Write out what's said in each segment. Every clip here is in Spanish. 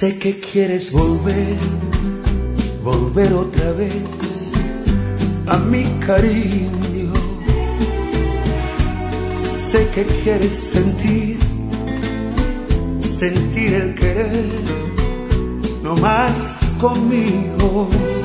Sé que quieres volver otra vez a mi cariño. Sé que quieres sentir el querer, no más conmigo.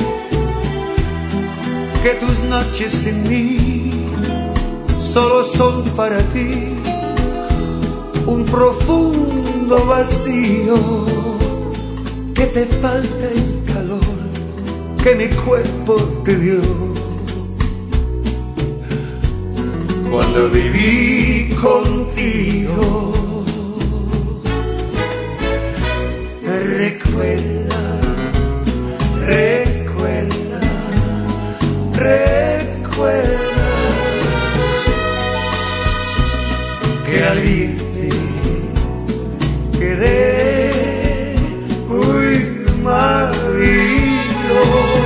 Que tus noches sin mí solo son para ti un profundo vacío. Que te falta el calor que mi cuerpo te dio cuando viví contigo. Recuerda, recuerda, recuerda que al irte quedé muy marido.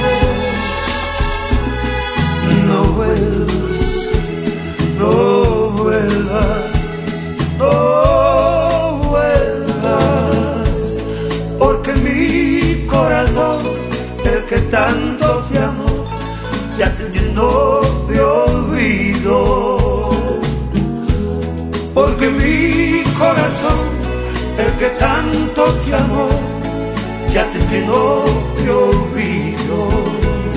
No vuelvas, no vuelvas, no vuelvas, porque mi corazón, el que tanto te amó, ya te llenó de olvido. Porque mi corazón, el que tanto te amó, ya te llenó de olvido.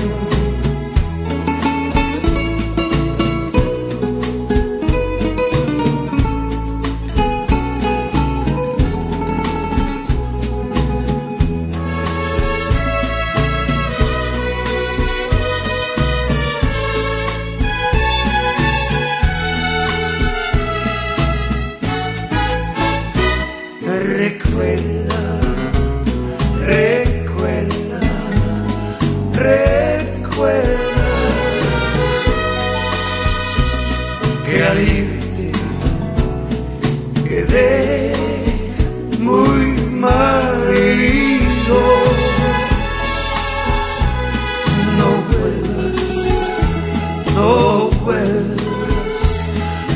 Recuerda, recuerda, recuerda que al irte quedé muy marido. No vuelvas, no vuelvas,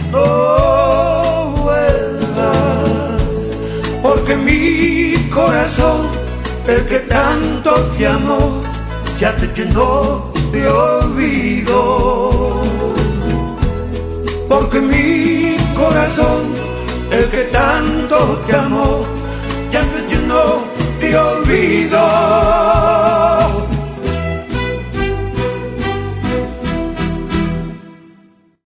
no vuelvas, porque mi corazón, el que tanto te amó, ya te llenó de olvido. Porque mi corazón, el que tanto te amó, ya te llenó de olvido.